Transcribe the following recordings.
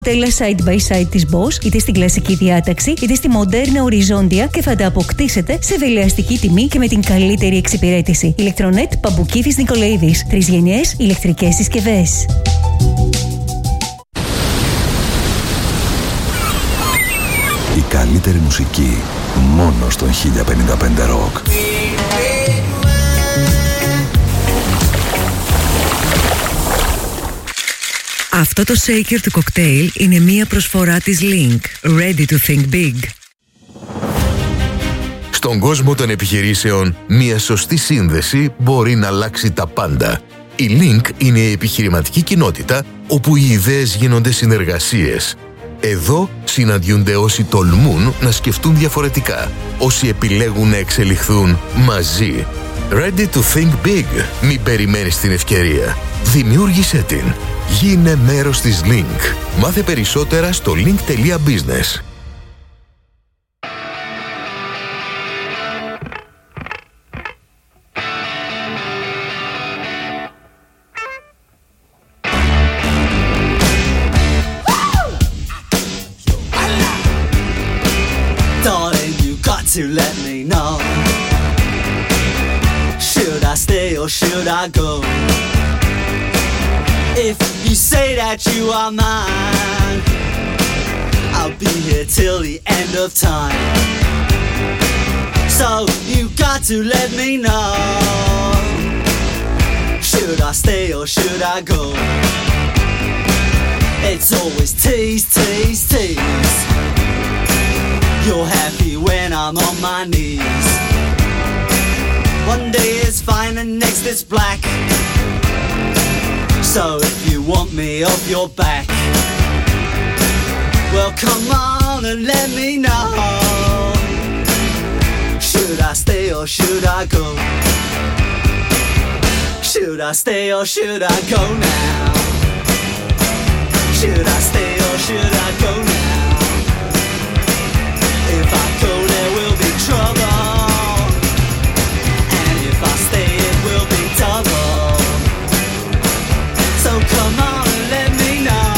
Τέλα side by side της Bosch, είτε στην κλασική διάταξη, είτε στη μοντέρνα οριζόντια και θα τα αποκτήσετε σε δελεαστική τιμή και με την καλύτερη εξυπηρέτηση. Ηλεκτρονέτ Παμπουκίδης Νικολαίδης. 3 γενιές ηλεκτρικές συσκευές. Η καλύτερη μουσική μόνο στον 1055 Rock. Αυτό το shaker του κοκτέιλ είναι μία προσφορά της Link. Ready to think big. Στον κόσμο των επιχειρήσεων, μία σωστή σύνδεση μπορεί να αλλάξει τα πάντα. Η Link είναι η επιχειρηματική κοινότητα όπου οι ιδέες γίνονται συνεργασίες. Εδώ συναντιούνται όσοι τολμούν να σκεφτούν διαφορετικά, όσοι επιλέγουν να εξελιχθούν μαζί. Ready to think big. Μην περιμένεις την ευκαιρία. Δημιούργησέ την. Γίνε μέρος της Link. Μάθε περισσότερα στο link.business. Darling, you got to let me know. Should I stay or should I go? If you say that you are mine, I'll be here till the end of time. So you got to let me know. Should I stay or should I go? It's always tease, tease, tease. You're happy when I'm on my knees. One day it's fine and next it's black. So if you want me off your back, well come on and let me know. Should I stay or should I go? Should I stay or should I go now? Should I stay or should I go now? If I go there will be trouble, and if I stay it will be double. So come on and let me know.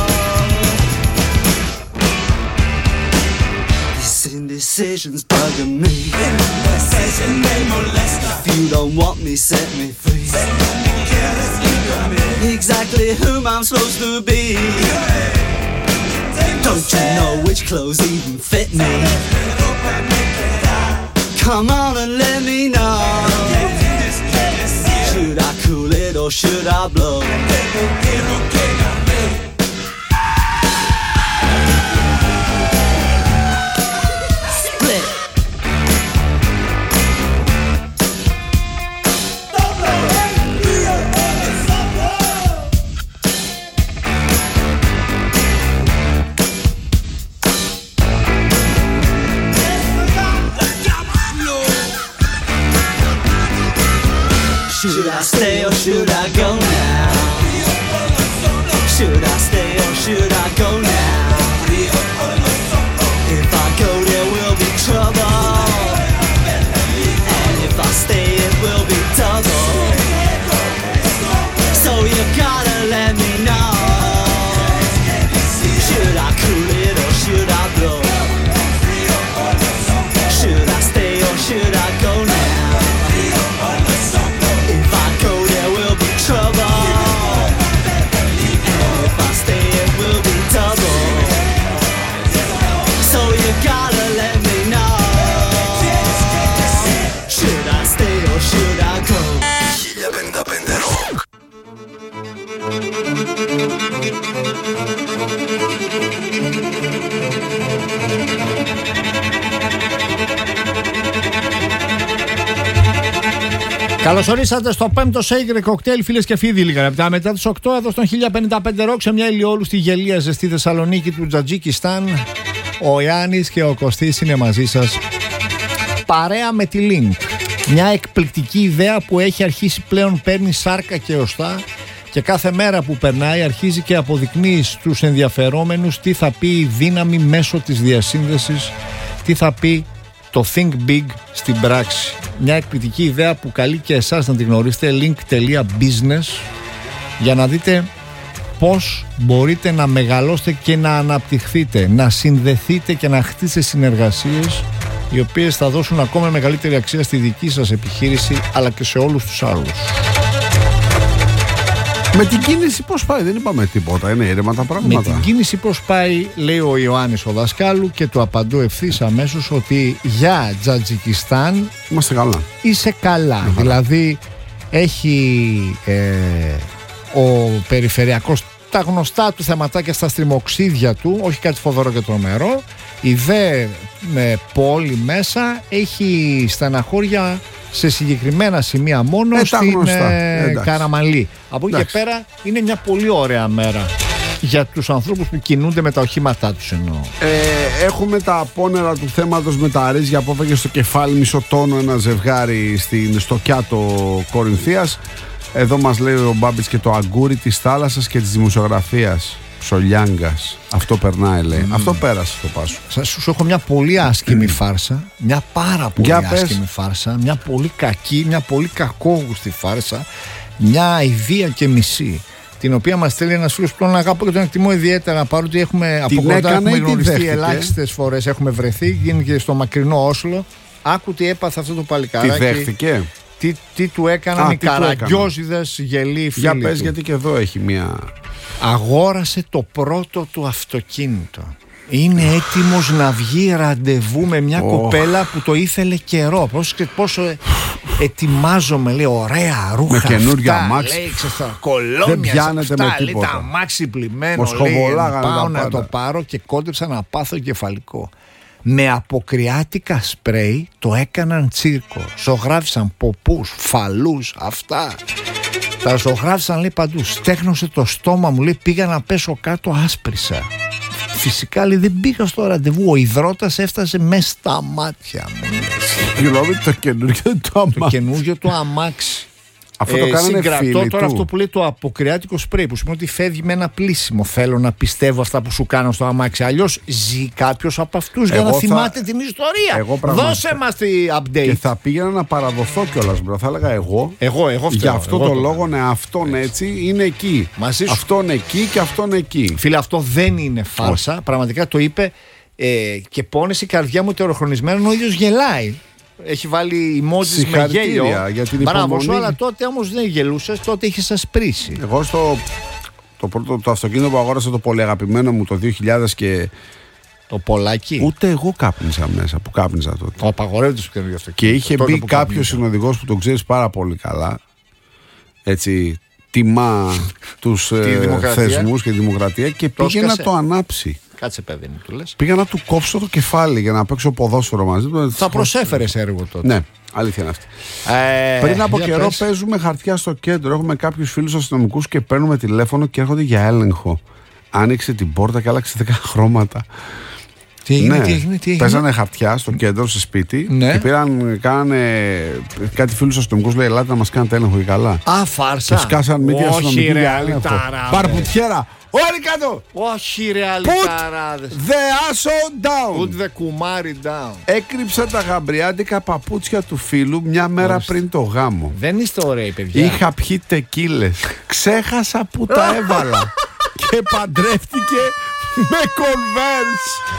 This indecision's bugging me. Indecision, they molest us. If you don't want me, set me free. Exactly whom I'm supposed to be. Don't you know which clothes even fit me? Come on and let me know. Should I cool it or should I blow? Split. Should I stay or should I go now? Should I stay or should I go now? If I go there will be trouble, and if I stay it will be double. So you gotta let me know. Should I cool it or should I blow? Should I stay or should I go now? Trouble, and if I stay it will be double. So you gotta let me know. Should I stay or should I go? 1055 Rock. Καλώς ορίσατε στο 5ο Shaker Cocktail, φίλες και φίλοι. Λίγα λεπτά μετά τις 8 εδώ στον 1055 Rock, σε μια ηλιόλουστη γελία ζεστή Θεσσαλονίκη του Τζατζικιστάν. Ο Ιάννης και ο Κωστής είναι μαζί σας, παρέα με τη Link. Μια εκπληκτική ιδέα που έχει αρχίσει πλέον, παίρνει σάρκα και οστά, και κάθε μέρα που περνάει αρχίζει και αποδεικνύει στους ενδιαφερόμενους τι θα πει η δύναμη μέσω της διασύνδεσης, τι θα πει το Think Big στην πράξη. Μια εκπληκτική ιδέα που καλεί και εσάς να την γνωρίσετε. Link.business, για να δείτε πώς μπορείτε να μεγαλώσετε και να αναπτυχθείτε, να συνδεθείτε και να χτίσετε συνεργασίες οι οποίες θα δώσουν ακόμα μεγαλύτερη αξία στη δική σας επιχείρηση αλλά και σε όλους τους άλλους. Με την κίνηση πώς πάει, δεν είπαμε τίποτα, είναι ήρεμα τα πράγματα. Με την κίνηση πώς πάει, λέει ο Ιωάννης ο δασκάλου, και του απαντώ ευθύς αμέσως ότι για Τζατζικιστάν είμαστε καλά. Είσαι καλά. Δηλαδή έχει ο περιφερειακός τα γνωστά του θεματάκια στα στριμοξίδια του, όχι κάτι φοβερό και τρομερό. Η δε πόλη μέσα έχει στεναχώρια σε συγκεκριμένα σημεία μόνο στην Καραμαλή. Από εκεί και πέρα είναι μια πολύ ωραία μέρα για τους ανθρώπους που κινούνται με τα οχήματά τους, εννοώ. Έχουμε τα απόνερα του θέματος με τα ρύζια που έφαγε στο κεφάλι μισό τόνο ένα ζευγάρι στο Κιάτο Κορινθίας. Εδώ μας λέει ο Μπάμπης και το αγκούρι της θάλασσας και της δημοσιογραφίας. Ψολιάγκας. Αυτό περνάει, λέει. Αυτό πέρασε το Πάσο. Σου έχω μια πολύ άσχημη φάρσα. Μια πάρα πολύ άσχημη φάρσα. Μια πολύ κακή, μια πολύ κακόγουστη φάρσα. Μια αηδία και μισή. Την οποία μας στέλνει ένας φίλος που τον αγαπώ και τον εκτιμώ ιδιαίτερα. Παρότι έχουμε από κοντά έχουμε γνωριστεί ελάχιστες φορές. Έχουμε βρεθεί, γίνει και στο μακρινό Όσλο. Άκου τι έπαθε αυτό το παλικάράκι. Τι δέχτηκε. Τι του έκαναν οι καραγκιόζιδες γελοί φίλοι. Για πες του. γιατί και εδώ έχει μια... Αγόρασε το πρώτο του αυτοκίνητο. Είναι έτοιμος να βγει ραντεβού με μια κοπέλα που το ήθελε καιρό. Πόσο ετοιμάζομαι, λέει, ωραία ρούχα. Με καινούργια αμάξι. Λέει, κολόνια. Δεν πιάνεται αυτά, με τίποτα. Λέει, τα αμάξι πλημμένο. Λέει, πάω να το πάρω και κόντεψα να πάθω κεφαλικό. Με αποκριάτικα σπρέι το έκαναν τσίρκο. Ζωγράφισαν ποπούς, φαλούς, αυτά. Τα ζωγράφισαν, λέει, παντού. Στέχνωσε το στόμα μου, λέει, πήγα να πέσω κάτω, άσπρισα. Φυσικά, λέει, δεν πήγα στο ραντεβού. Ο υδρότας έφτασε μέσα στα μάτια μου. Συγγνώμη, το καινούργιο του αμάξι. Το καινούργιο του αμάξι. Αυτό το κάνανε φίλοι τώρα του. αυτό που λέει το αποκριάτικο σπρέι, που σημαίνει ότι φεύγει με ένα πλήσιμο. Θέλω να πιστεύω αυτά που σου κάνω στο αμάξι. Αλλιώς ζει κάποιος από αυτούς για να θυμάται την ιστορία. Δώσε μας τη update. Και θα πήγαινα να παραδοθώ κιόλας, μπρο. Θα έλεγα εγώ για αυτό το λόγο, ναι, αυτόν έτσι είναι εκεί. Αυτόν εκεί και αυτόν εκεί. Φίλε, αυτό δεν είναι φάρσα. Πραγματικά το είπε και πόνεσε η καρδιά μου τεροχρονισμένα, ο ίδιος γελάει. Έχει βάλει emojis με γέλιο. Για την μπράβο σου, αλλά τότε όμως δεν γελούσες, τότε είχες ασπρίσει. Εγώ το πρώτο το αυτοκίνητο που αγόρασα, το πολύ αγαπημένο μου το 2000 και... Το πολλάκι. Ούτε εγώ κάπνιζα μέσα, που κάπνιζα τότε. Το απαγορεύεται στο καινούργιο αυτοκίνητο. Και είχε μπει κάποιος συνοδηγός που τον ξέρεις πάρα πολύ καλά. Έτσι, τιμά τους θεσμούς και τη δημοκρατία και πήγε να το ανάψει. Κάτσε, παιδί μου, του λες. Πήγα να του κόψω το κεφάλι για να παίξω ποδόσφαιρο μαζί του. Θα προσέφερες έργο τότε. Ναι, αλήθεια είναι αυτή. Πριν από καιρό παίζουμε χαρτιά στο κέντρο. Έχουμε κάποιους φίλους αστυνομικούς και παίρνουμε τηλέφωνο και έρχονται για έλεγχο. Άνοιξε την πόρτα και άλλαξε 10 χρώματα. Τι έγινε. Παίζανε χαρτιά στο κέντρο, σε σπίτι. Ναι. Και κάνανε κάτι φίλους αστυνομικούς, λέει, ελάτε να μας κάνετε έλεγχο και καλά. Α, φάρσα. Και σκάσαν μύτη αστυνομικοί για έλεγχο. Παρπουτιέρα. Όλοι κάτω! Όχι, ρε αλυταράδες. Put the ass down. Put the κουμάρι down. Έκρυψα τα γαμπριάτικα παπούτσια του φίλου μια μέρα πριν το γάμο. Δεν είστε ωραίοι, παιδιά. Είχα πιει τεκίλες. Ξέχασα που τα έβαλα. Και παντρεύτηκε με Converse.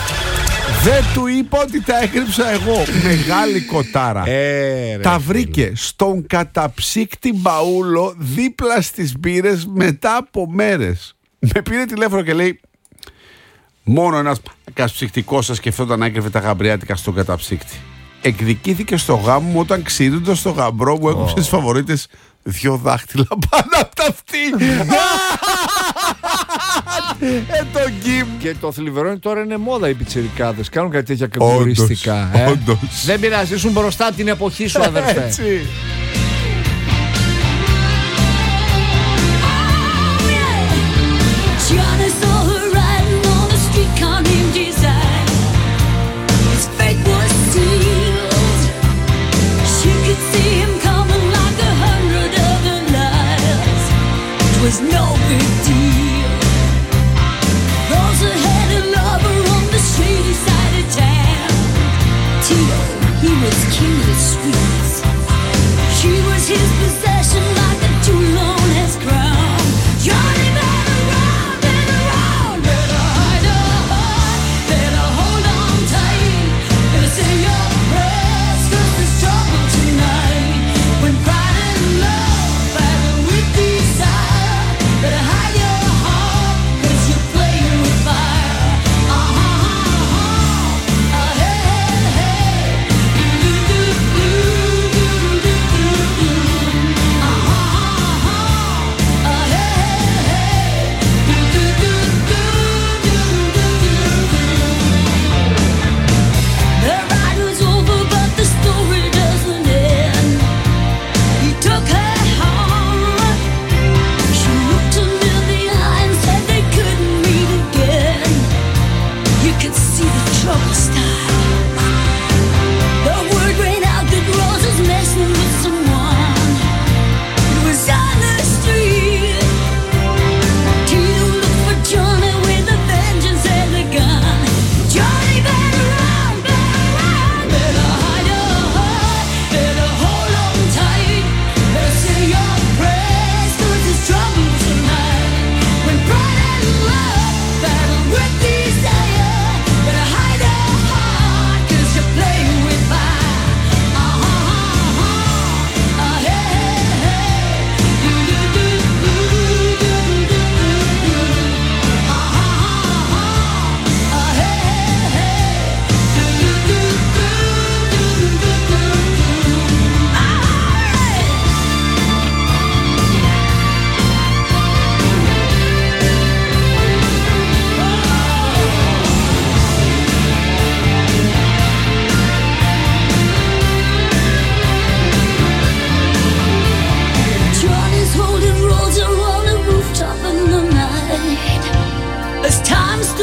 Δεν του είπα ότι τα έκρυψα εγώ. Μεγάλη κοτάρα. Τα βρήκε στον καταψύκτη μπαούλο δίπλα στις μπύρες μετά από μέρες. Με πήρε τηλέφωνο και λέει, μόνο ένας καταψυκτικός σας σκεφτόταν να έκρυβε τα γαμπριάτικα στον καταψύκτη. Εκδικήθηκε στο γάμο μου όταν ξηρούντος στο γαμπρό μου έκοψε τις φαβορίτες 2 δάχτυλα πάνω από τα αυτή. Το γκίμ. Και το θλιβερό τώρα είναι μόδα οι πιτσιρικάδες. Κάνουν κάτι τέτοια κακοριστικά. Δεν πειράζει, ήσουν μπροστά την εποχή σου, αδερφέ. Έτσι. Was no big deal. Those who had a lover on the shady side of town. Tito, he was king of the streets. She was his possession like a jewel on his crown. Johnny by the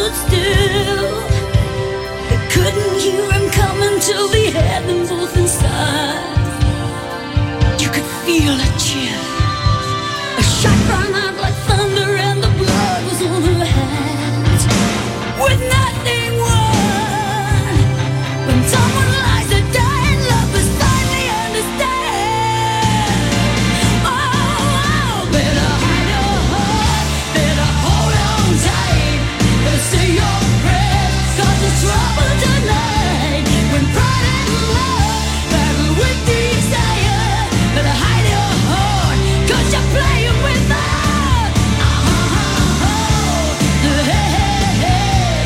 stood still. They couldn't hear him coming till they had them both inside. You could feel a chill. A shot rang out like thunder and the blood was on her hands. With nothing won, when someone lies to die and lovers finally understand. Oh, better hide your heart, better hold on tight, better say your prayers, 'cause it's trouble tonight. When pride and love battle with desire, better hide your heart, 'cause you're playing with fire. Hey, hey, hey.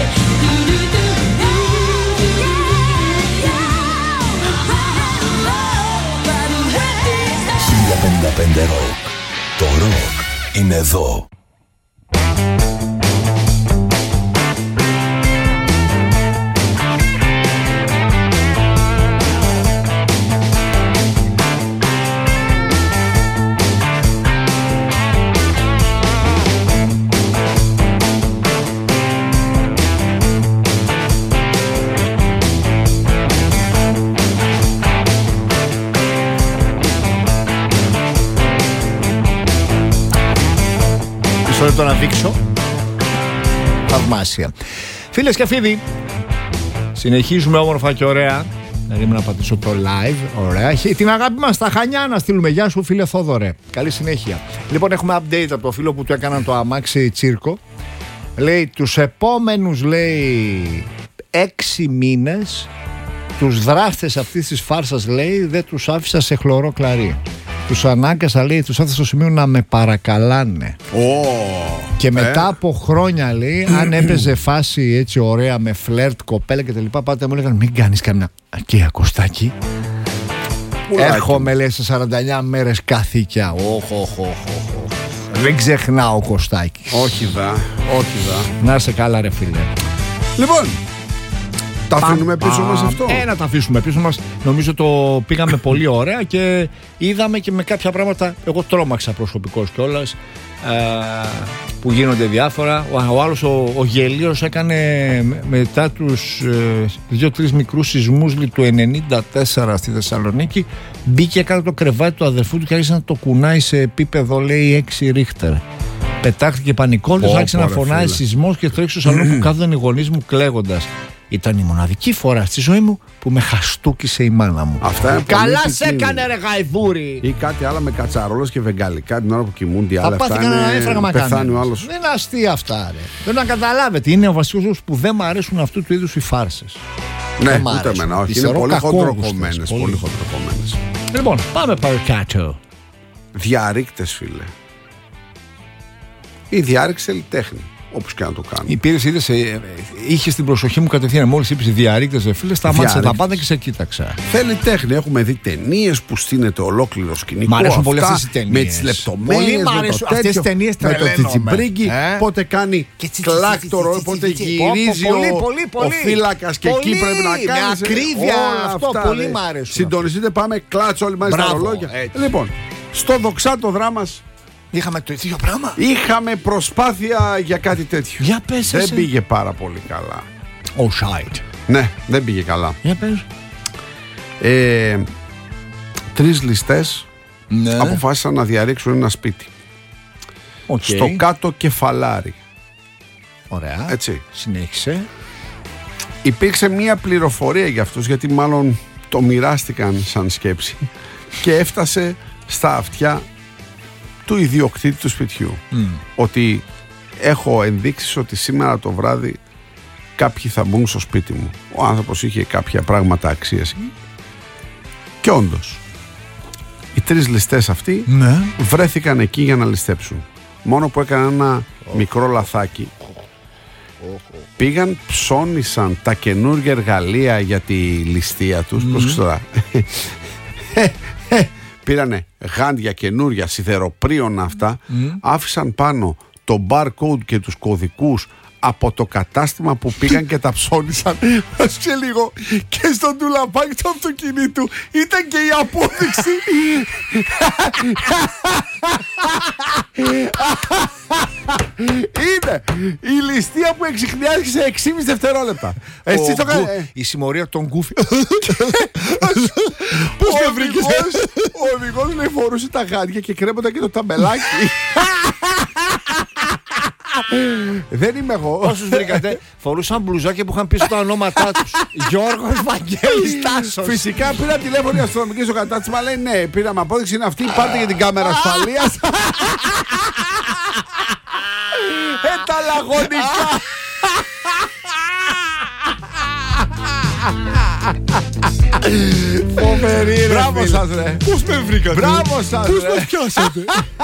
$1055 Rock. Το ροκ είναι εδώ. Μισό λεπτό να δείξω. Θαυμάσια. Φίλες και φίλοι, συνεχίζουμε όμορφα και ωραία. Να πατήσω το live. Ωραία. Την αγάπη μας στα Χανιά να στείλουμε. Γεια σου, φίλε Θόδωρε. Καλή συνέχεια. Λοιπόν, έχουμε update από το φίλο που του έκαναν το αμάξι τσίρκο. Λέει, τους επόμενους, λέει, 6 μήνες τους δράστες αυτής της φάρσας, λέει, δεν τους άφησα σε χλωρό κλαρί. Τους ανάγκασα, λέει, τους άφησα στο σημείο να με παρακαλάνε. Και μετά από χρόνια, λέει, αν έπαιζε φάση έτσι ωραία με φλερτ, κοπέλα και τα λοιπά, πάντα μου έλεγαν μην κάνεις καμιά ακία Κωστάκη. Έρχομαι, λέει, σε 49 μέρες καθήκια. Δεν ξεχνάω Κωστάκης. Όχι δα. Να είσαι καλά, ρε φίλε. Λοιπόν, τα αφήνουμε πίσω μας αυτό. Να τα αφήσουμε πίσω μας. Νομίζω το πήγαμε πολύ ωραία και είδαμε και με κάποια πράγματα. Εγώ τρόμαξα προσωπικώς κιόλας, που γίνονται διάφορα. Ο άλλος ο γελίος έκανε μετά τους 2-3 μικρούς σεισμούς του 1994 στη Θεσσαλονίκη, μπήκε κάτω το κρεβάτι του αδερφού του και άρχισε να το κουνάει σε επίπεδο, λέει, 6 Ρίχτερ. Πετάχτηκε πανικόντως, άρχισε να φωνάζει σεισμός και τρέξει στο σαλόνι που κάθονταν οι γονείς μου κλαίγοντας. Ήταν η μοναδική φορά στη ζωή μου που με χαστούκισε η μάνα μου. Αυτά είναι καλά σε έκανε, ρε γαϊδούρι. Ή κάτι άλλο με κατσαρόλες και βεγγαλικά την ώρα που κοιμούνται. Θα πάθει κανένα έφραγμα. Πεθάνει ο άλλος. Δεν είναι αστεία αυτά, ρε. Πρέπει να καταλάβετε. Είναι ο βασικός λόγος που δεν μ' αρέσουν αυτού του είδους οι φάρσες. Ναι, ούτε εμένα. Όχι. Είναι πολύ χοντροκομμένες. Λοιπόν, πάμε παρακάτω. Διαρρήκτες, φίλε. Η διάρρηξη θέλει τέχνη. Όπως και να το κάνει. Η πήρες, είδες, είχε την προσοχή μου κατευθείαν. Μόλις είπες διαρρήκτες, φίλε, σταμάτησα τα πάντα και σε κοίταξα. Θέλει τέχνη. Έχουμε δει ταινίες που στείνεται ολόκληρο σκηνικό. Μ' αρέσουν πολύ αυτές οι ταινίες. Με τις λεπτομέρειες. Μ' αρέσουν αυτές τις ταινίες. Με το τσιτσιμπρίγκι. Πότε κάνει κλακ το ρόλο, πότε γυρίζει ο φύλακας και εκεί πρέπει να κάνει. Με ακρίβεια αυτό. Πολύ μ' αρέσουν. Συντονιστείτε, πάμε κλάτσο όλοι μαζί στα ρολόγια. Λοιπόν, στο δοξάτο δράμας. Είχαμε το ίδιο πράγμα. Είχαμε προσπάθεια για κάτι τέτοιο. Για πες εσύ. Δεν πήγε πάρα πολύ καλά. Shite. Ναι, δεν πήγε καλά. Για πες. 3 ληστές αποφάσισαν να διαρρήξουν ένα σπίτι. Στο κάτω Κεφαλάρι. Ωραία. Έτσι. Συνέχισε. Υπήρξε μία πληροφορία για αυτούς, γιατί μάλλον το μοιράστηκαν σαν σκέψη και έφτασε στα αυτιά του ιδιοκτήτη του σπιτιού. Ότι έχω ενδείξεις ότι σήμερα το βράδυ κάποιοι θα μπουν στο σπίτι μου. Ο άνθρωπος είχε κάποια πράγματα αξίας. Και όντως οι 3 ληστές αυτοί βρέθηκαν εκεί για να ληστέψουν. Μόνο που έκαναν ένα μικρό λαθάκι. Πήγαν, ψώνισαν τα καινούργια εργαλεία για τη ληστεία τους. Πρόσεξε τώρα. Πήρανε γάντια καινούρια, σιδεροπρίωνα αυτά, άφησαν πάνω το barcode και τους κωδικούς από το κατάστημα που πήγαν και τα ψώνισαν. Άσκε λίγο. Και στο ντουλαπάκι του αυτοκινήτου ήταν και η απόδειξη. Είναι η ληστεία που εξιχνιάζει σε 6,5 δευτερόλεπτα. Έτσι το κάνει. Η συμμορία των Γκούφι. Πώς με βρήκες? Ο οδηγός λέει φορούσε τα γάντια και κρέμονταν και το ταμπελάκι. Δεν είμαι εγώ. Όσους βρήκατε φορούσαν μπλουζάκια που είχαν πίσω τα ονόματά τους. Γιώργος Βαγγέλης Τάσος. Φυσικά πήρα τηλέφωνο η αστυνομική στο κατάστημα. Λέει ναι, πήραμε απόδειξη, είναι αυτή. Πάρτε για την κάμερα ασφαλείας. Τα λαγωνικά. Φοβερή ρε. Μπράβο σας ρε. Πώς με βρήκατε? Μπράβο σας Πώς ρε. με πιάσατε?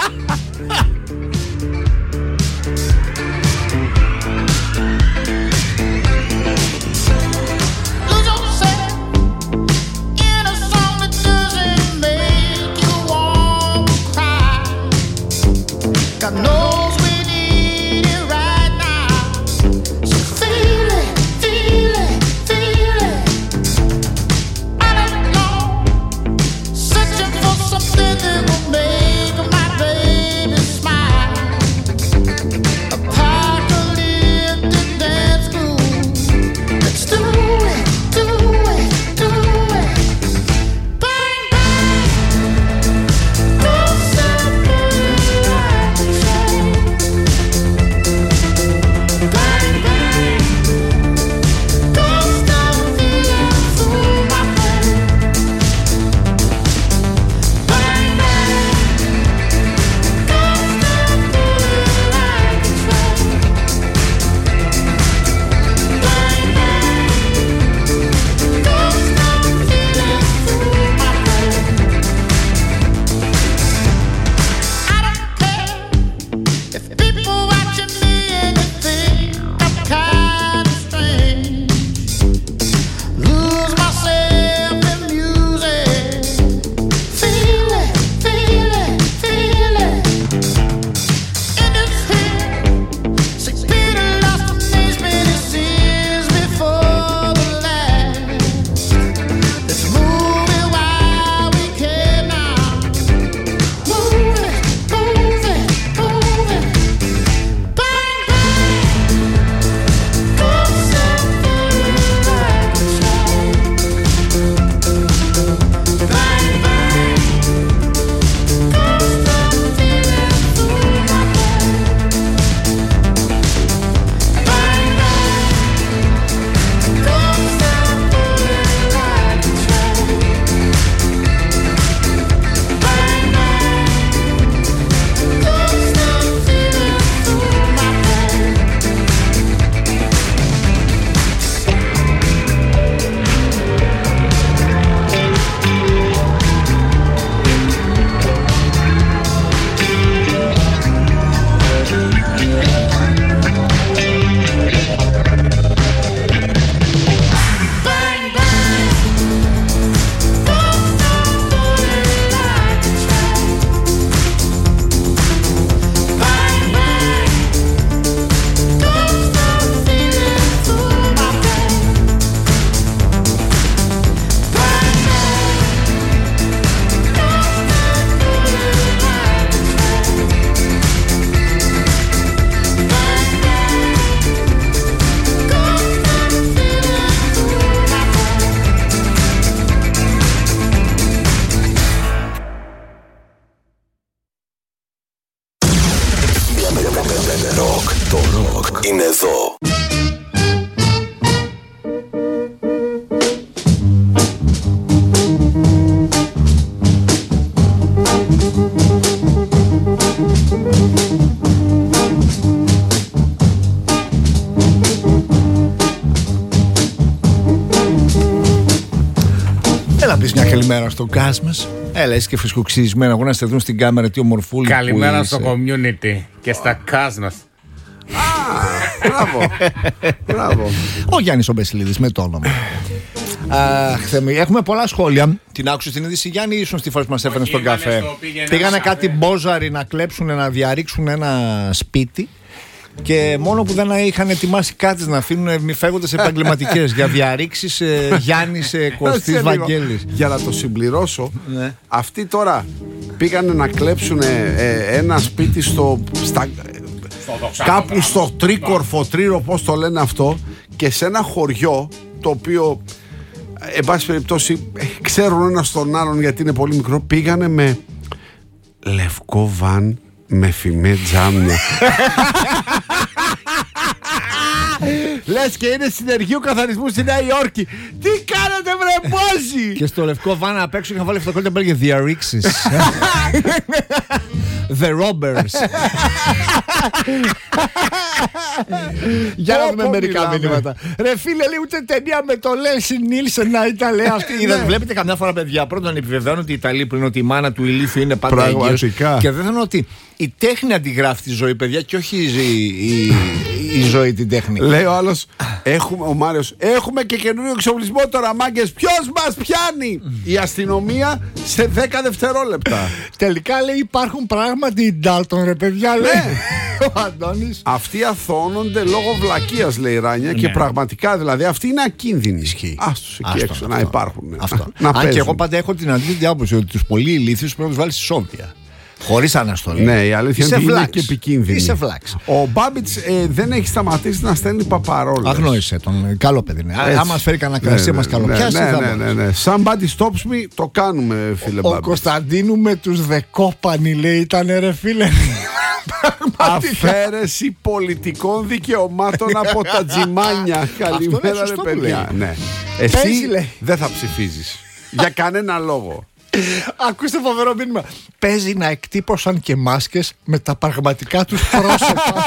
God knows we need it right now. So feel it, feel it, feel it. I don't know, searching for something that will make my baby smile. A apocalyptic dance groove. Let's do it, do it, do it. Bang, bang. Go somewhere. Το ροκ είναι εδώ. Έλα πεις μια καλημέρα στο cast μας. Έλα, είσαι και φυσικοξυρισμένο. Εγώ να στεθούν στην κάμερα, τι ομορφούλη. Καλημέρα στο community και στα cast μας. Μπράβο. Μπράβο. Ο Γιάννης ο Μπεσιλίδης με το όνομα. Έχουμε πολλά σχόλια. Την άκουσες την είδηση, Γιάννη, ήσουν στη φάση που μας έφερε στον καφέ. Πήγανε κάτι μπόζαροι να κλέψουν, να διαρρήξουν ένα σπίτι. Και μόνο που δεν είχαν ετοιμάσει κάτι να αφήνουν, μη φεύγονται σε επαγγελματικές για διαρρήξεις Γιάννης Κωστής Βαγγέλης. Για να το συμπληρώσω, ναι. Αυτοί τώρα πήγανε να κλέψουν ένα σπίτι κάπου στο τρίκορφο, τρίρο, πώς το λένε αυτό, και σε ένα χωριό το οποίο, εν πάση περιπτώσει, ξέρουν ένας τον άλλον γιατί είναι πολύ μικρό, πήγανε με λευκό βαν με φημέ τζάμια. Λες και είναι συνεργείο καθαρισμού στη Νέα Υόρκη. Τι κάνετε βρε πόζι! Και στο λευκό βαν απ' έξω είχαν βάλει αυτοκόλλητα που έλεγε διαρρήξεις. The Robbers. Για να δούμε μερικά μηνύματα. Ρε φίλε, λέει ούτε ταινία με το Λέσι Νίλσεν να ήταν, λέει αυτή. Βλέπετε καμιά φορά, παιδιά, πρώτον επιβεβαιώνω ότι οι Ιταλοί που είναι ότι η μάνα του ηλίθιου είναι πάντα έγκυος. Και δεύτερον ότι η τέχνη αντιγράφει τη ζωή, παιδιά, και όχι η ζωή την τέχνη. Λέει ο άλλος, ο Μάριος, έχουμε και καινούριο εξοπλισμό τώρα, μάγκες. Ποιος μας πιάνει? Η αστυνομία σε 10 δευτερόλεπτα. Τελικά, λέει, υπάρχουν πράγματι οι Ντάλτον, ρε παιδιά, λέει ο Αντώνης. Αυτοί αθώνονται λόγω βλακείας, λέει η Ράνια, και πραγματικά δηλαδή αυτοί είναι ακίνδυνοι. Άστος εκεί έξω να υπάρχουν. Αν και εγώ πάντα έχω την αντίθετη άποψη ότι τους πολύ ηλίθιους πρέπει να τους βάλεις ισόβια. Χωρίς αναστολή. Ναι, η αλήθεια είναι ότι είναι και επικίνδυνη. Είσαι φλάξ. Ο Μπάμπιτς δεν έχει σταματήσει να στέλνει παπαρόλες. Αγνόησε τον. Καλό παιδί είναι. Αν μας φέρει κανένα κρασί, μας καλοπιάσει. Ναι. Somebody stops me, το κάνουμε, φίλε Μπάμπιτς. Ο Κωνσταντίνου με τους Δεκόπανοι, λέει, ήταν ρε φίλε. Αφαίρεση πολιτικών δικαιωμάτων από τα τζιμάνια. Καλημέρα, ρε παιδιά. Εσύ δεν θα ψηφίζεις για κανένα λόγο. Ακούστε φοβερό μήνυμα. Παίζει να εκτύπωσαν και μάσκες με τα πραγματικά τους πρόσωπα.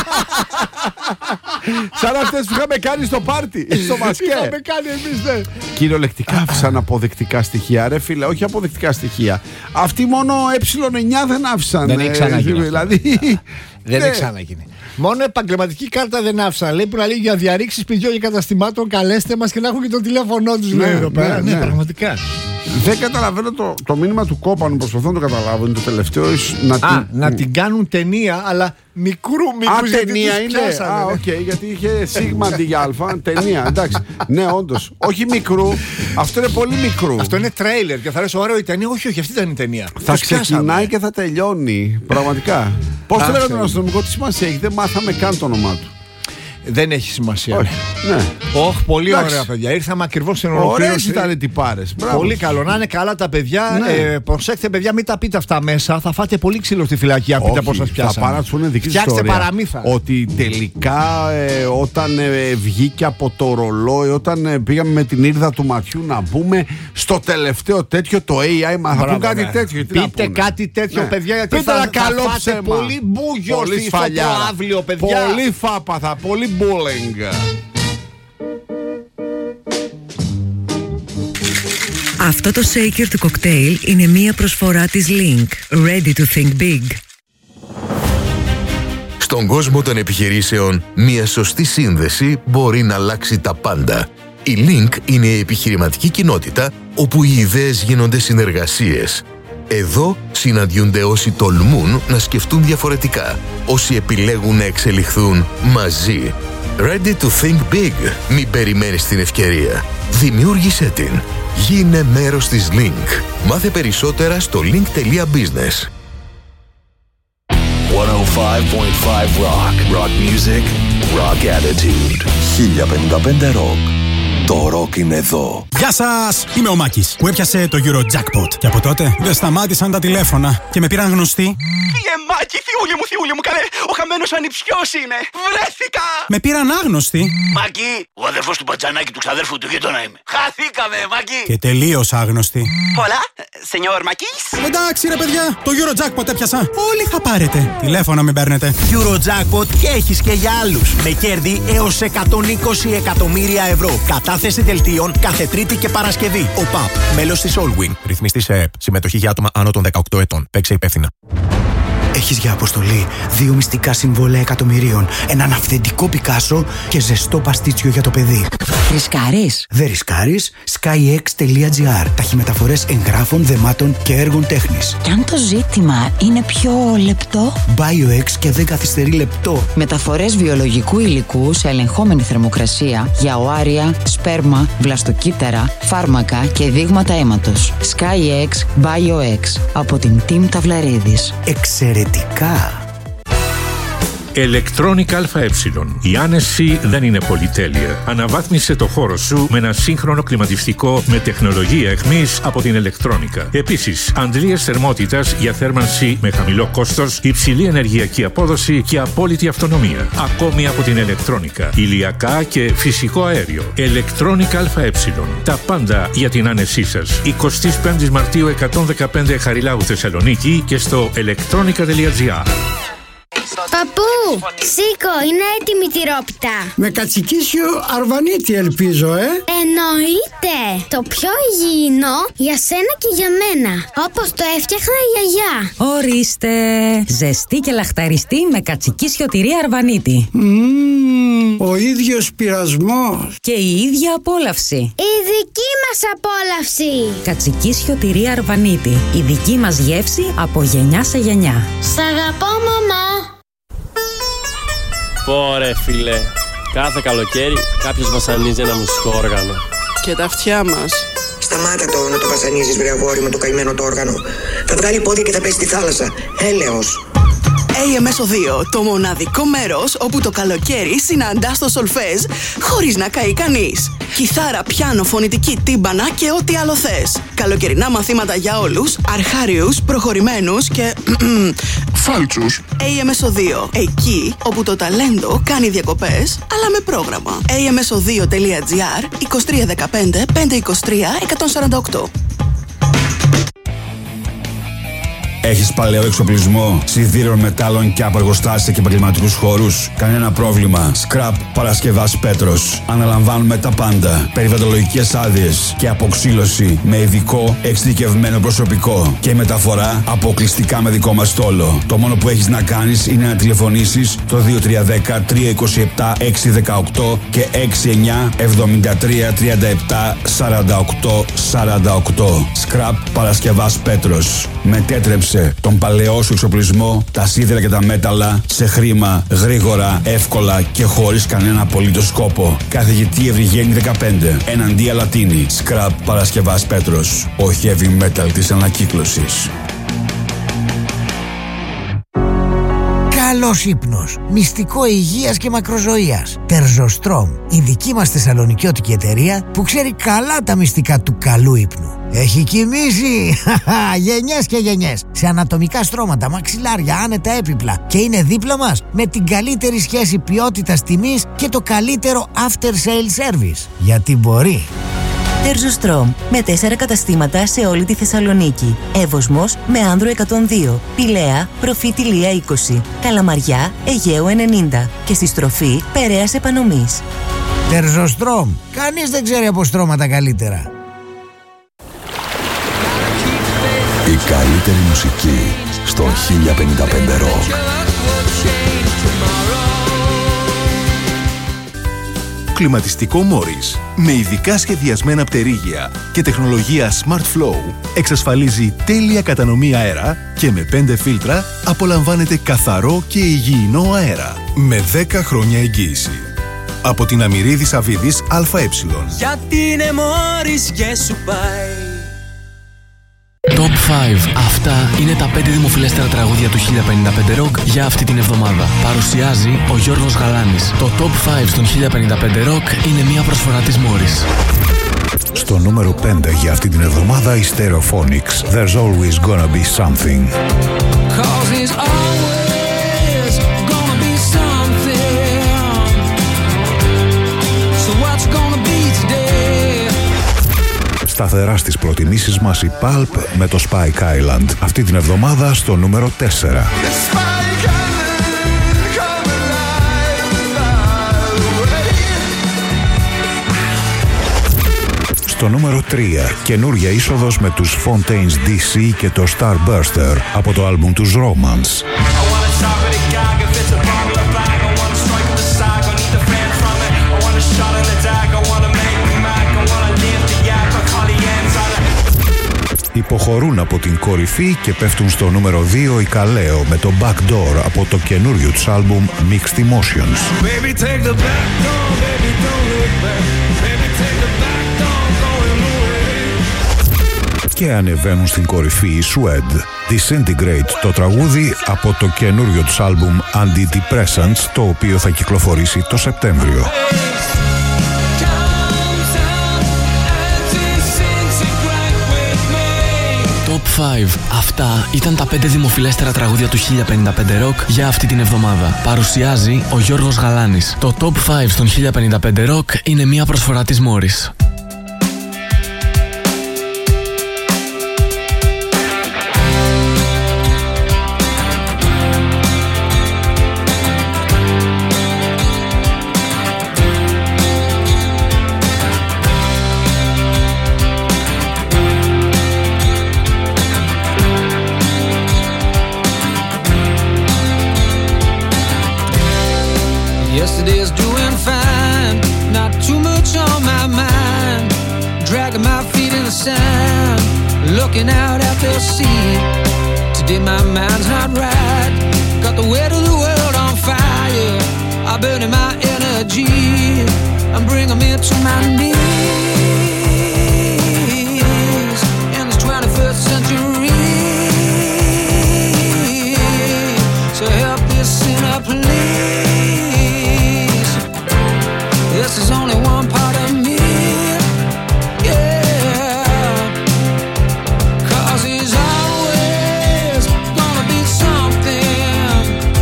Σαν αυτές που είχαμε κάνει στο πάρτι. Στο μασκέ. Είχαμε κάνει εμείς, ναι. Κυριολεκτικά άφησαν αποδεκτικά στοιχεία. Ρε φίλε, όχι αποδεκτικά στοιχεία. Αυτοί μόνο ε9 δεν άφησαν. Δεν έχει ξαναγίνει. Δηλαδή. Δεν έχει ξαναγίνει. Μόνο επαγγελματική κάρτα δεν άφησαν. Λέει που να λέει για διαρρήξεις παιδιών και καταστημάτων, καλέστε μας και να έχουν και το τηλέφωνό τους. Λέει εδώ πέρα. Ναι, πραγματικά. Δεν καταλαβαίνω το μήνυμα του Κόπανου. Προσπαθώ να το καταλάβω. Είναι το τελευταίο. Να την κάνουν ταινία, αλλά μικρού. Ταινία είναι. Οκ, γιατί είχε σίγμα αντί για αλφα. Ταινία, εντάξει. Ναι, όντως. Όχι μικρού. Αυτό είναι πολύ μικρού. Αυτό είναι τρέιλερ και θα λες ωραίο η ταινία. Όχι, αυτή ήταν η ταινία. Θα ξεκινάει και θα τελειώνει. Πραγματικά. Πώς το λέγανε τον αστυνομικό, τι σημασία έχει? Δεν μάθαμε καν το όνομά του. Δεν έχει σημασία. Όχι. Ναι. Πολύ ωραία, παιδιά. Ήρθαμε ακριβώς στην ολοκλήρωση. Ωραίες ήταν οι τυπάρες. Πολύ καλό. Να είναι καλά τα παιδιά. Ναι. Προσέξτε, παιδιά, μην τα πείτε αυτά μέσα. Θα φάτε πολύ ξύλο στη φυλακή. Αν πείτε πώς σας πιάσανε. Θα πάνε να τους πούνε δική ιστορία. Φτιάξτε παραμύθα. Ότι τελικά όταν βγήκε από το ρολόι, όταν πήγαμε με την ήρδα του ματιού να μπούμε στο τελευταίο τέτοιο, το AI μας θα πούν κάτι τέτοιο. Πείτε κάτι τέτοιο, παιδιά, γιατί θα φάτε πολύ μπούγιο στο αύριο, παιδιά. Πολύ φάπαθα, πολύ bullying. Αυτό το shaker του κοκτέιλ είναι μία προσφορά της Link. Ready to think big. Στον κόσμο των επιχειρήσεων, μία σωστή σύνδεση μπορεί να αλλάξει τα πάντα. Η Link είναι η επιχειρηματική κοινότητα όπου οι ιδέες γίνονται συνεργασίες. Εδώ συναντιούνται όσοι τολμούν να σκεφτούν διαφορετικά, όσοι επιλέγουν να εξελιχθούν μαζί. Ready to think big. Μην περιμένεις την ευκαιρία. Δημιούργησέ την. Γίνε μέρος της Link. Μάθε περισσότερα στο link.business. 105.5 Rock. Rock music. Rock attitude. 1055 Rock. Το ροκ είναι εδώ. Γεια σας! Είμαι ο Μάκης που έπιασε το Eurojackpot. Και από τότε δεν σταμάτησαν τα τηλέφωνα και με πήραν γνωστοί. Μάκη, θειούλη μου, καλέ! Ο χαμένος ανιψιός είναι! Βρέθηκα! Με πήραν άγνωστοι. Μάκη, ο αδερφός του μπατζανάκι του ξαδέρφου του γείτονα είμαι. Χαθήκαμε, Μάκη! Και τελείως άγνωστοι. Hola, señor Μάκης. Εντάξει ρε παιδιά, το Eurojackpot έπιασα. Όλοι θα πάρετε. Τηλέφωνα μην παίρνετε. Eurojackpot και έχεις και για άλλους. Με κέρδη έως 120 εκατομμύρια ευρώ. Κατάθεση δελτίων κάθε Τρίτη και Παρασκευή. ΟΠΑΠ, μέλος της Allwin. Ρυθμιστής ΕΕΠ. Συμμετοχή για άτομα άνω των 18 ετών. Παίξε υπεύθυνα. Έχεις για αποστολή 2 μυστικά συμβόλαια εκατομμυρίων, έναν αυθεντικό Πικάσο και ζεστό παστίτσιο για το παιδί. Ρισκάρεις? Δεν ρισκάρεις. skyx.gr. Ταχυμεταφορές εγγράφων, δεμάτων και έργων τέχνης. Κι αν το ζήτημα είναι πιο λεπτό? BioX και δεν καθυστερεί λεπτό. Μεταφορές βιολογικού υλικού σε ελεγχόμενη θερμοκρασία για οάρια, σπέρμα, βλαστοκύτταρα, φάρμακα και δείγματα αίματος. SkyX BioX από την Team Ταυλαρίδης. Εξαιρετικά! Electronic ΑΕ. Η άνεση δεν είναι πολυτέλεια. Αναβάθμισε το χώρο σου με ένα σύγχρονο κλιματιστικό με τεχνολογία αιχμής από την Electronica. Επίσης, αντλίες θερμότητας για θέρμανση με χαμηλό κόστος, υψηλή ενεργειακή απόδοση και απόλυτη αυτονομία. Ακόμη από την Electronica. Ηλιακά και φυσικό αέριο. Electronic ΑΕ. Τα πάντα για την άνεσή σας. 25 Μαρτίου 115 Χαριλάου Θεσσαλονίκη και στο electronica.gr. Παππού, σήκω, είναι έτοιμη η τυρόπιτα. Με κατσικίσιο αρβανίτη ελπίζω, Εννοείται. Το πιο υγιεινό για σένα και για μένα. Όπως το έφτιαχνα η γιαγιά. Ορίστε. Ζεστή και λαχταριστή με κατσικίσιο τυρί αρβανίτη. Ο ίδιος πειρασμός. Και η ίδια απόλαυση. Η δική μας απόλαυση. Κατσικίσιο τυρί αρβανίτη. Η δική μας γεύση από γενιά σε γενιά. Σ' αγαπώ, μαμά. Πόρε φίλε, κάθε καλοκαίρι κάποιος βασανίζει ένα μουσικό όργανο. Και τα αυτιά μας. Σταμάτα να το βασανίζεις, βρε αγόρι, με το καημένο το όργανο. Θα βγάλει πόδια και θα πέσει στη θάλασσα. Έλεος. AMS 2, το μοναδικό μέρος όπου το καλοκαίρι συναντάς το σολφέζ χωρίς να καεί κανείς. Κιθάρα, πιάνο, φωνητική, τύμπανα και ό,τι άλλο θες. Καλοκαιρινά μαθήματα για όλους, αρχάριους, προχωρημένους και φάλτσους. AMS 2, εκεί όπου το ταλέντο κάνει διακοπές, αλλά με πρόγραμμα. AMS2.gr 2315 523 148. Έχεις παλαιό εξοπλισμό, σιδήρων, μετάλλων και από εργοστάσια και επαγγελματικούς χώρους? Κανένα πρόβλημα. Scrap Παρασκευάς Πέτρος. Αναλαμβάνουμε τα πάντα. Περιβαλλοντολογικές άδειες και αποξύλωση με ειδικό εξειδικευμένο προσωπικό. Και μεταφορά αποκλειστικά με δικό μας στόλο. Το μόνο που έχεις να κάνεις είναι να τηλεφωνήσεις το 2310 327 618 και 69 73 37 48 48. Scrap Παρασκευάς Πέτρος. Μετέτρεψε τον παλαιό σου εξοπλισμό, τα σίδερα και τα μέταλλα σε χρήμα, γρήγορα, εύκολα και χωρίς κανένα απολύτως σκόπο. Καθηγητή Ευρυγένη 15, εναντία Λατίνη. Scrap Παρασκευάς Πέτρος. Ο heavy metal της ανακύκλωσης. Καλός ύπνος, μυστικό υγείας και μακροζωίας. Τερζοστρόμ, η δική μας θεσσαλονικιώτικη εταιρεία που ξέρει καλά τα μυστικά του καλού ύπνου. Έχει κοιμήσει γενιές και γενιές σε ανατομικά στρώματα, μαξιλάρια, άνετα έπιπλα και είναι δίπλα μας με την καλύτερη σχέση ποιότητας τιμής και το καλύτερο after sale service. Γιατί μπορεί. Τερζοστρόμ, με 4 καταστήματα σε όλη τη Θεσσαλονίκη. Εύωσμος με Άνδρο 102, Πηλαία, Προφήτη Λία 20, Καλαμαριά, Αιγαίου 90 και στη στροφή Περαίας Επανομής. Τερζοστρόμ, κανείς δεν ξέρει από στρώματα καλύτερα. Η καλύτερη μουσική στο 1055 Rock. Κλιματιστικό Morris με ειδικά σχεδιασμένα πτερίγια και τεχνολογία Smart Flow εξασφαλίζει τέλεια κατανομή αέρα και με 5 φίλτρα απολαμβάνετε καθαρό και υγιεινό αέρα με 10 χρόνια εγγύηση. Από την Αμυρίδης Αβίδης ΑΕ. Γιατί είναι Morris και σου πάει. Top 5. Αυτά είναι τα 5 δημοφιλέστερα τραγούδια του 1055 Rock για αυτή την εβδομάδα. Παρουσιάζει ο Γιώργος Γαλάνης. Το Top 5 των 1055 Rock είναι μια προσφορά της Morris. Στο νούμερο 5 για αυτή την εβδομάδα η Stereophonics. There's always gonna be something. Σταθερά στις προτιμήσεις μας η Pulp με το Spike Island. Αυτή την εβδομάδα στο νούμερο 4. Στο νούμερο 3, καινούρια είσοδος με τους Fontaines DC και το Starburster από το άλμπουμ τους Romance. Υποχωρούν από την κορυφή και πέφτουν στο νούμερο 2 η Καλέο με το Backdoor από το καινούριο τους άλμπουμ Mixed Emotions. και ανεβαίνουν στην κορυφή οι Suede. Disintegrate, το τραγούδι από το καινούριο τους άλμπουμ Antidepressants, το οποίο θα κυκλοφορήσει το Σεπτέμβριο. Top 5. Αυτά ήταν τα 5 δημοφιλέστερα τραγούδια του 1055 Rock για αυτή την εβδομάδα. Παρουσιάζει ο Γιώργος Γαλάνης. Το Top 5 στον 1055 Rock είναι μια προσφορά της Morris. Yesterday's doing fine, not too much on my mind. Dragging my feet in the sand, looking out at the sea. Today my mind's not right, got the weight of the world on fire. I'm burning my energy, I'm bringing me to my knees in this 21st century. So help this sinner please. This is only one part of me, yeah. 'Cause he's always gonna be something.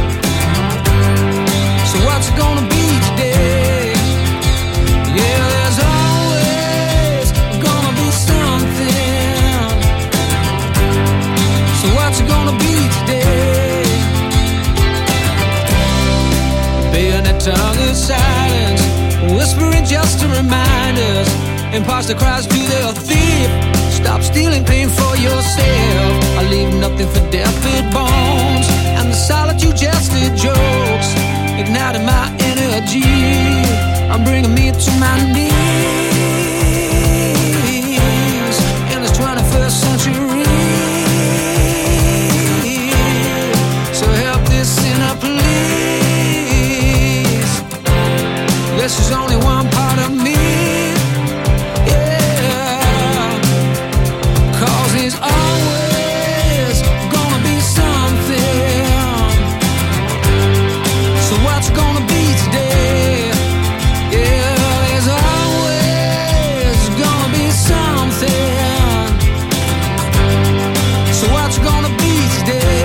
So what's it gonna be today? Yeah, there's always gonna be something. So what's it gonna be today? Bayonet tongue is silence, whispering just to remind us. Imposter cries to the thief, stop stealing pain for yourself. I leave nothing for deafened bones, and the solitude just the jokes, igniting my energy, I'm bringing me to my knees in this 21st century. So help this sinner please. This is only one part of me, yeah. 'Cause he's always gonna be something. So what's gonna be today? Yeah, there's always gonna be something. So what's gonna be today?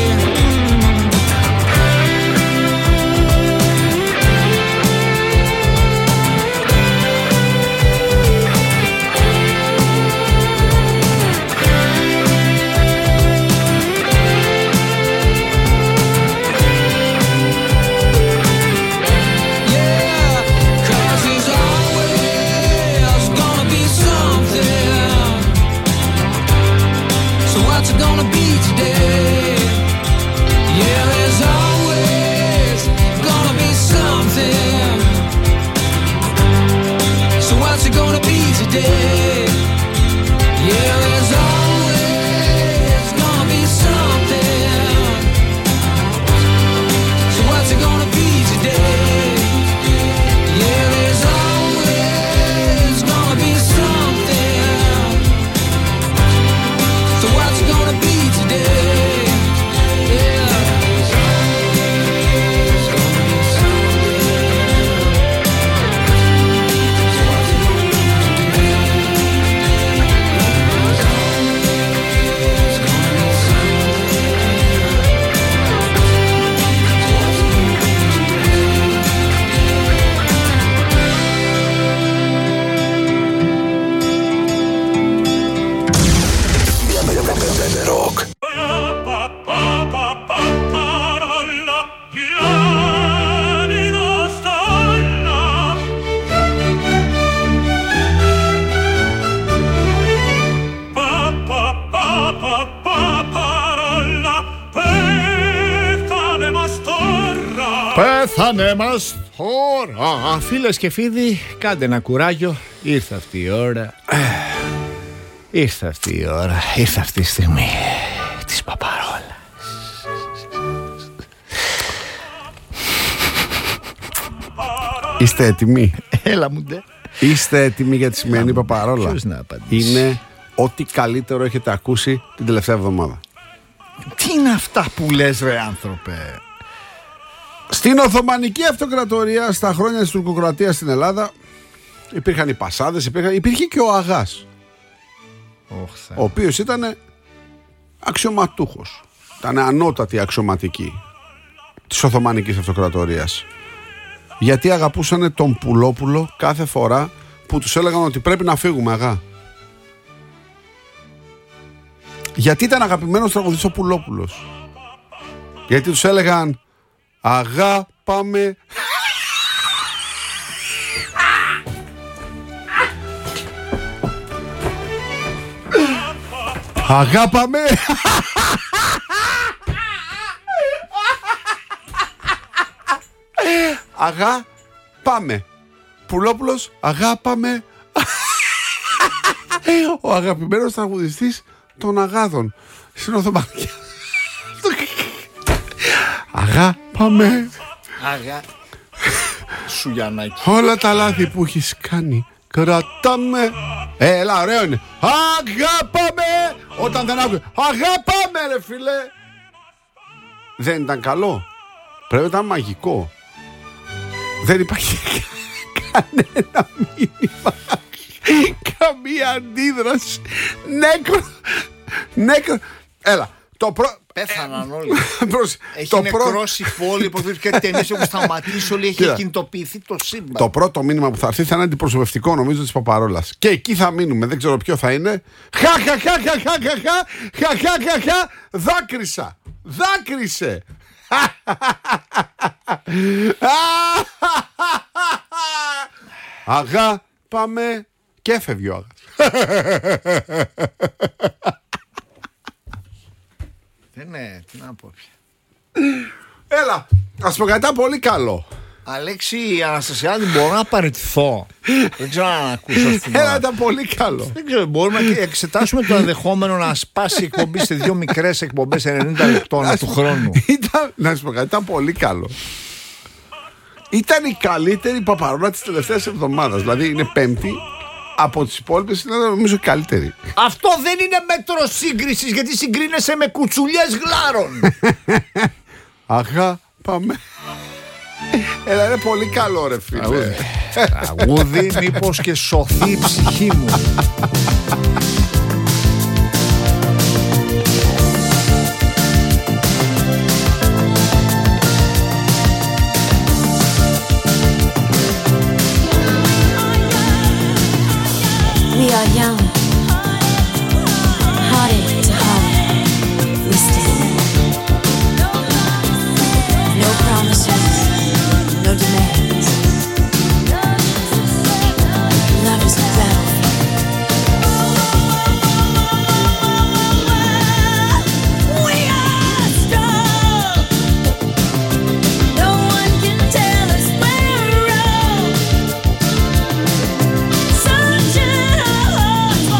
Πέθανε μας τώρα. Φίλες και φίλοι, κάντε ένα κουράγιο. Ήρθε αυτή η ώρα. Ήρθε αυτή η ώρα. Ήρθε αυτή η στιγμή της παπαρόλας. Είστε έτοιμοι? Έλα μου ντε. Είστε έτοιμοι για τη σημερινή παπαρόλα? Ποιος να απαντήσει? Είναι ό,τι καλύτερο έχετε ακούσει την τελευταία εβδομάδα. Τι είναι αυτά που λες, ρε άνθρωπε? Στην Οθωμανική Αυτοκρατορία, στα χρόνια της τουρκοκρατίας στην Ελλάδα, υπήρχαν οι Πασάδες, υπήρχε και ο Αγάς, ο οποίος ήταν αξιωματούχος. Ήταν ανώτατη αξιωματική της Οθωμανικής Αυτοκρατορίας. Γιατί αγαπούσαν τον Πουλόπουλο κάθε φορά που τους έλεγαν ότι πρέπει να φύγουμε, Αγά. Γιατί ήταν αγαπημένος τραγουδιστής ο Πουλόπουλος? Γιατί τους έλεγαν Αγά, πάμε. Αγά, πάμε. Αγά, πάμε. Πουλόπουλος, αγά, πάμε. Ο αγαπημένος τραγουδιστής των Αγάδων στην Οθωμανική. Αγά, πάμε. Αγά. Σουγιανάκι. Όλα τα λάθη που έχεις κάνει κρατάμε. Έλα, ωραίο είναι. Αγά, πάμε. Όταν δεν άκουγε αγά, πάμε, ρε φίλε. Δεν ήταν καλό? Πρέπει να ήταν μαγικό. Δεν υπάρχει κανένα μήνυμα, καμία αντίδραση. Νέκρο. Έλα, το πέθαναν όλοι. Έχει νεκρώσει η πόλη, και ταινίες έχουν σταματήσει όλοι, έχει κινητοποιηθεί το σύμπαν. Το πρώτο μήνυμα που θα έρθει θα είναι αντιπροσωπευτικό, νομίζω, της Παπαρόλας. Και εκεί θα μείνουμε, δεν ξέρω ποιο θα είναι. Χαχαχαχαχαχαχαχαχαχαχαχα. Δάκρυσε. Αγά, πάμε. Και έφευγε ο Άγας. Δεν είναι, τι να πω πια. Έλα, ας πω κάτι πολύ καλό. Αλέξη Αναστασιάδη, μπορώ να παραιτηθώ? Δεν ξέρω αν ακούσω αυτήν. Έλα, ήταν πολύ καλό. Δεν ξέρω, μπορούμε να εξετάσουμε το ενδεχόμενο να σπάσει η εκπομπή σε 2 μικρές εκπομπές 90 λεπτών του χρόνου. Να σου πω κάτι, ήταν πολύ καλό. Ήταν η καλύτερη Παπαρόλα της τελευταίας εβδομάδας. Δηλαδή είναι Πέμπτη. Από τις υπόλοιπες είναι, νομίζω, καλύτερη. Αυτό δεν είναι μέτρο σύγκρισης, γιατί συγκρίνεσαι με κουτσουλιές γλάρων. Αγά, πάμε. Έλα, είναι πολύ καλό, ρε φίλε. Τραγούδι, μήπως και σωθεί η ψυχή μου. We are young, hearted to heart, we stand. No promises, no demands. Love is a battlefield. We are strong. No one can tell us we're wrong. Sunshine.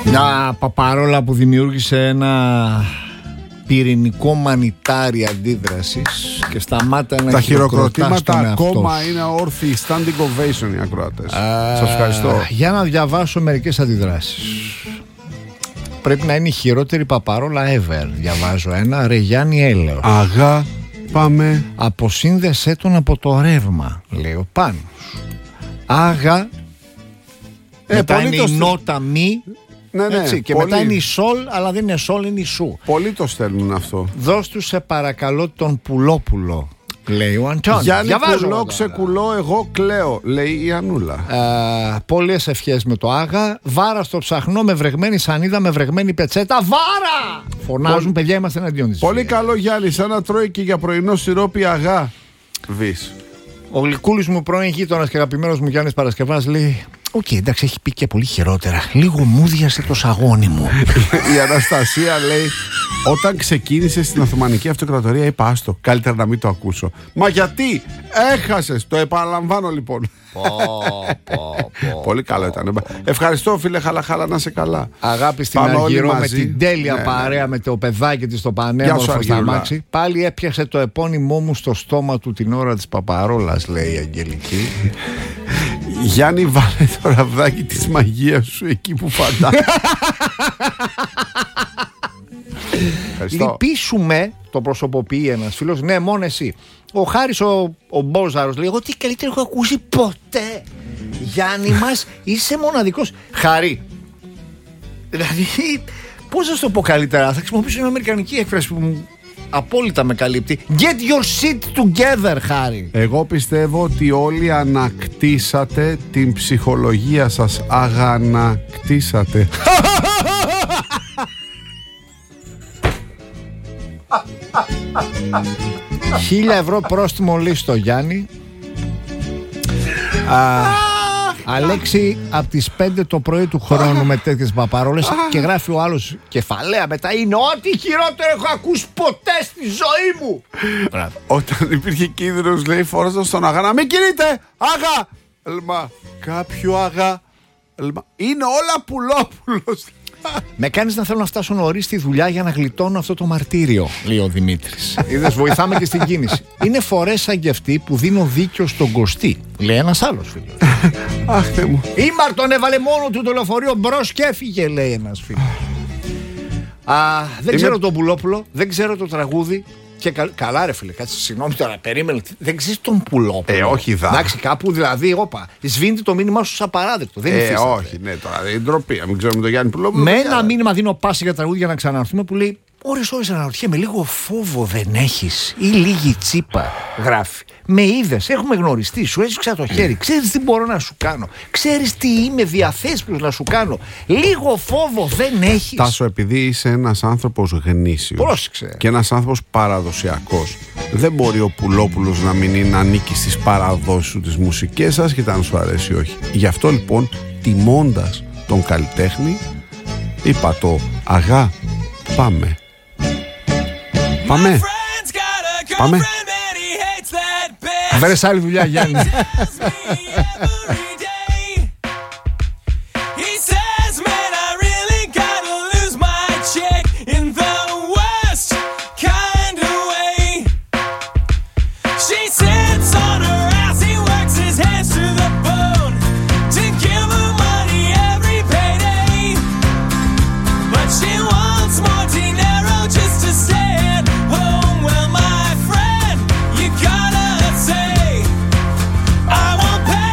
Μια παπαρόλα που δημιούργησε ένα πυρηνικό μανιτάρι αντίδρασης και σταμάτα να τα χειροκροτάς τον εαυτό σου. ακόμα είναι όρθιοι, standing ovation οι ακροατές. Σας ευχαριστώ. Για να διαβάσω μερικές αντιδράσεις. Πρέπει να είναι η χειρότερη παπαρόλα ever. Διαβάζω ένα. Ρεγιάννη Έλεος. Αγά, πάμε. Αποσύνδεσέ τον από το ρεύμα, λέει ο Πάνος. Άγα. Μετά είναι η νότα μη. Ναι, έτσι, και μετά είναι η σολ, αλλά δεν είναι σολ, είναι η σου. Πολλοί το στέλνουν αυτό. Δώσ' του σε παρακαλώ τον Πουλόπουλο, λέει ο Αντώνης. Γιάννη κουλό, ξεκουλώ, εγώ κλαίω, λέει η Ανούλα. Πολλές ευχές με το Άγα. Βάρα στο ψαχνό με βρεγμένη σανίδα, με βρεγμένη πετσέτα. Βάρα! Φωνάζουν, παιδιά, είμαστε εναντίον της. Πολύ καλό, Γιάννη, σαν να τρώει και για πρωινό σιρόπι αγά. Βης. Ο γλυκούλης μου πρώην γείτονας και αγαπημένος μου Γιάννης Παρασκευάς λέει: οκ, εντάξει, έχει πει και πολύ χειρότερα. Λίγο μούδιασε το σαγόνι μου. Η Αναστασία λέει: όταν ξεκίνησε στην Οθωμανική Αυτοκρατορία, είπα άστο, καλύτερα να μην το ακούσω. Μα γιατί έχασες, το επαναλαμβάνω λοιπόν. Πολύ καλό ήταν. Ευχαριστώ, φίλε Χαλαχάλα, να είσαι καλά. Αγάπη στην Αργυρό με την τέλεια παρέα, με το παιδάκι της στο πανέμορφο στα αμάξι. Πάλι έπιασε το επώνυμό μου στο στόμα του την ώρα της παπαρόλας, λέει η Αγγελική. Γιάννη, βάλε το ραβδάκι της μαγείας σου εκεί που φαντάζεσαι. Λυπήσουμε, το προσωποποιεί ένας φίλος. Ναι, μόνο εσύ. Ο Χάρης ο Μπόζαρος λέει: εγώ τι καλύτερο έχω ακούσει ποτέ. Γιάννη μας, είσαι μοναδικός. Χαρή. Δηλαδή, πώς να σου το πω καλύτερα. Θα χρησιμοποιήσω μια αμερικανική έκφραση που απόλυτα με καλύπτει. Get your shit together, Χάρη. Εγώ πιστεύω ότι όλοι ανακτήσατε την ψυχολογία σας. Αγανακτήσατε. 1.000 ευρώ πρόστιμο, λέει στο Γιάννη. Αλέξη, από τις 5 το πρωί του χρόνου με τέτοιες παπαρόλες. Και γράφει ο άλλος κεφαλαία μετά: είναι ό,τι χειρότερο έχω ακούσει ποτέ στη ζωή μου. Όταν υπήρχε κίνδυνος, λέει, φόραζαν στον αγά να μην κινείται. Αγά. Ελμα, κάποιο αγά. Ελμα. Είναι όλα Πουλόπουλος. Με κάνεις να θέλω να φτάσω νωρίς στη δουλειά για να γλιτώνω αυτό το μαρτύριο, λέει ο Δημήτρης. Είδες, βοηθάμε και στην κίνηση. Είναι φορές σαν και αυτή που δίνω δίκιο στον Κωστή, λέει ένας άλλος φίλος. Αχ, Θεέ μου. Ήμαρτον έβαλε μόνο του το λεωφορείο μπρος και έφυγε, λέει ένας φίλος. Δεν ξέρω τον Πουλόπουλο, δεν ξέρω το τραγούδι. Και καλά, ρε φίλε, κάτσε, συγγνώμη τώρα, περίμενε. Δεν ξέρεις τον Πουλόπουλο. Όχι, εντάξει, κάπου δηλαδή, σβήνεται το μήνυμά σου σαν παράδεκτο. Δεν είναι όχι, ναι, τώρα είναι ντροπή. Μην ξέρουμε τον Γιάννη Πουλόπουλο. Με ένα μήνυμα δίνω πάση για τραγούδια να ξαναρθούμε που λέει: ώρες αναρωτιέμαι, λίγο φόβο δεν έχεις ή λίγη τσίπα, γράφει. Με είδες, έχουμε γνωριστεί, σου έσυξα το χέρι, ξέρεις τι μπορώ να σου κάνω, ξέρεις τι είμαι διαθέσιμος να σου κάνω, λίγο φόβο δεν έχεις. Τάσο, επειδή είσαι ένας άνθρωπος γνήσιος. Πρόσεξε. Και ένας άνθρωπος παραδοσιακός, δεν μπορεί ο Πουλόπουλος να μην είναι ανήκει στις παραδόσεις σου, τις μουσικές σας, και αν σου αρέσει ή όχι. Γι' αυτό λοιπόν, τιμώντας τον καλλιτέχνη, είπα το αγά, πάμε. Πάμε. Πάμε. Βρες άλλη δουλειά, Γιάννη. I won't pay.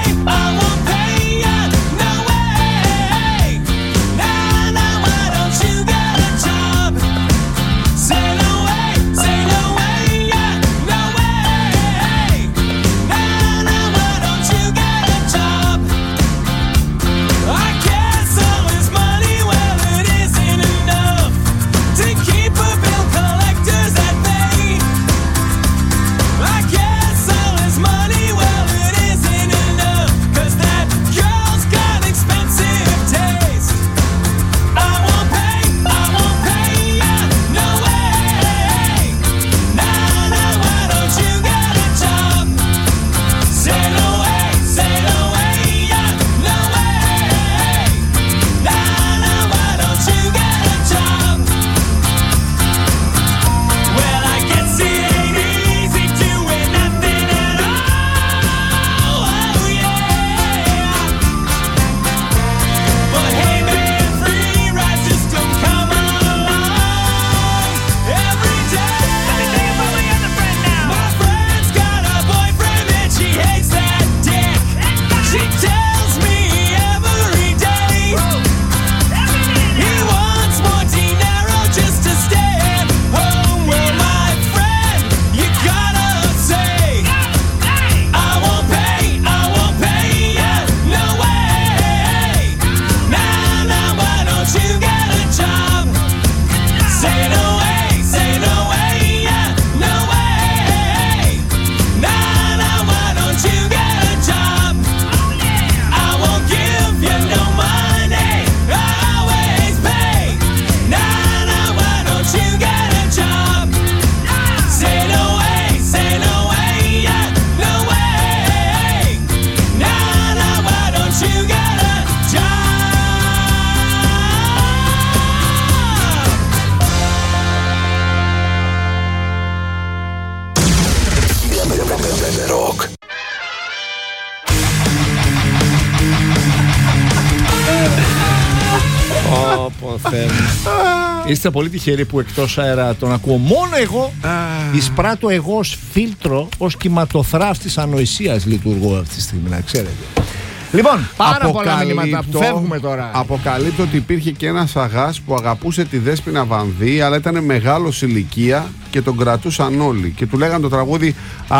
Είστε πολύ τυχεροί που εκτός αέρα τον ακούω μόνο εγώ. Εισπράττω εγώ ως φίλτρο, ως κυματοθράφτης ανοησίας λειτουργώ αυτή τη στιγμή, να ξέρετε. Λοιπόν, πάρα πολλά μηνύματα που φεύγουμε τώρα. Αποκαλύπτω ότι υπήρχε και ένας αγάς που αγαπούσε τη Δέσποινα Βανδύ, αλλά ήταν μεγάλος ηλικία και τον κρατούσαν όλοι. Και του λέγανε το τραγούδι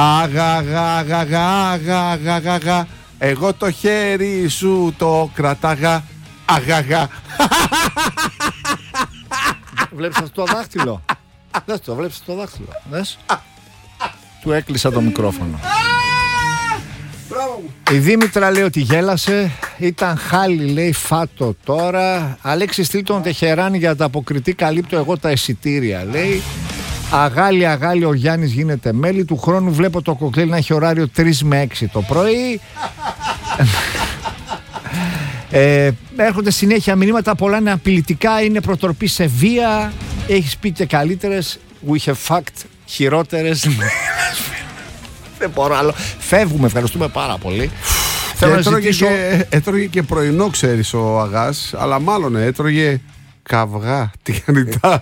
αγαγαγαγαγαγαγαγα. Εγώ το χέρι σου το κρατάγα. Αγαγα. Βλέπεις αυτό το δάχτυλο? Δες το, βλέπεις το δάχτυλο? Δες. Του έκλεισα το μικρόφωνο. Η Δήμητρα λέει ότι γέλασε. Ήταν χάλι, λέει, φάτο τώρα. Αλέξη, στείλ τον Τεχεράνη για τα αποκριτή. Καλύπτω εγώ τα εισιτήρια, λέει. Αγάλι ο Γιάννης γίνεται μέλη. Του χρόνου βλέπω το κοκτέιλ να έχει ωράριο 3 με 6 το πρωί. Έρχονται συνέχεια μηνύματα. Πολλά είναι απειλητικά. Είναι προτροπή σε βία. Έχεις πει και καλύτερες. We have fucked χειρότερες. Δεν μπορώ άλλο. Φεύγουμε, ευχαριστούμε πάρα πολύ. Έτρωγε και πρωινό, ξέρεις, ο αγάς. Αλλά μάλλον έτρωγε καυγά τηγανιτά.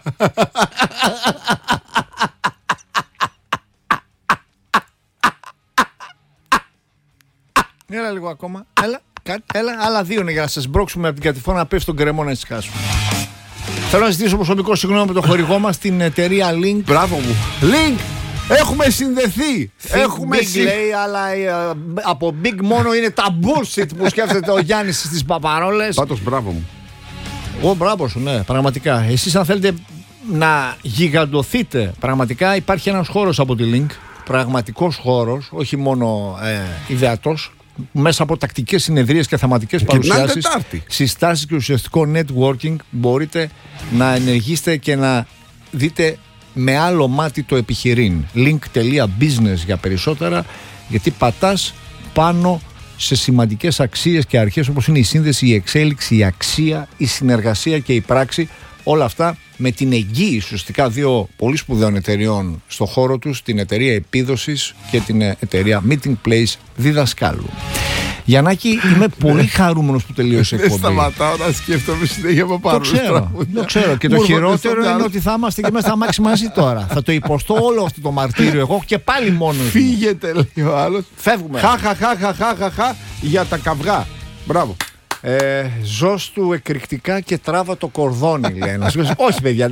Έλα λίγο ακόμα. Έλα, άλλα 2 είναι για να σας μπρώξουμε από την κατηφόρα να πέφτει τον κρεμό να ησυχάσουμε. Θέλω να ζητήσω προσωπικό συγγνώμη με τον χορηγό μας, την εταιρεία Link. Μπράβο μου. Link! Έχουμε συνδεθεί. Έχουμε λέει, αλλά από big μόνο είναι τα bullshit που σκέφτεται ο Γιάννης στις παπαρόλες. Πάντως μπράβο μου. Εγώ μπράβο σου, ναι, πραγματικά. Εσείς αν θέλετε να γιγαντωθείτε, πραγματικά υπάρχει ένας χώρος από τη Link. Πραγματικός χώρος, όχι μόνο ιδεατός. Μέσα από τακτικές συνεδρίες και θεματικές παρουσιάσεις, συστάσεις και ουσιαστικό networking μπορείτε να ενεργήσετε και να δείτε με άλλο μάτι το επιχειρήν. Link.business για περισσότερα, γιατί πατάς πάνω σε σημαντικές αξίες και αρχές όπως είναι η σύνδεση, η εξέλιξη, η αξία, η συνεργασία και η πράξη. Όλα αυτά με την εγγύηση ουσιαστικά 2 πολύ σπουδαίων εταιριών στο χώρο τους, την εταιρεία Επίδοσης και την εταιρεία Meeting Place Διδασκάλου. Γιαννάκη, είμαι πολύ χαρούμενος που τελείωσε η εκπομπή. Δεν σταματάω να σκέφτομαι συνέχεια από πάνω. Το ξέρω. Και το χειρότερο είναι ότι θα είμαστε και μέσα στα μάξι μαζί τώρα. Θα το υποστώ όλο αυτό το μαρτύριο εγώ και πάλι μόνος. Φύγετε, λέει ο άλλος. Φεύγουμε. Χαχαχαχαχαχαχα για τα καυγά. Μπράβο. Ζώσ' του εκρηκτικά και τράβα το κορδόνι, λέει ένας. Όχι, παιδιά.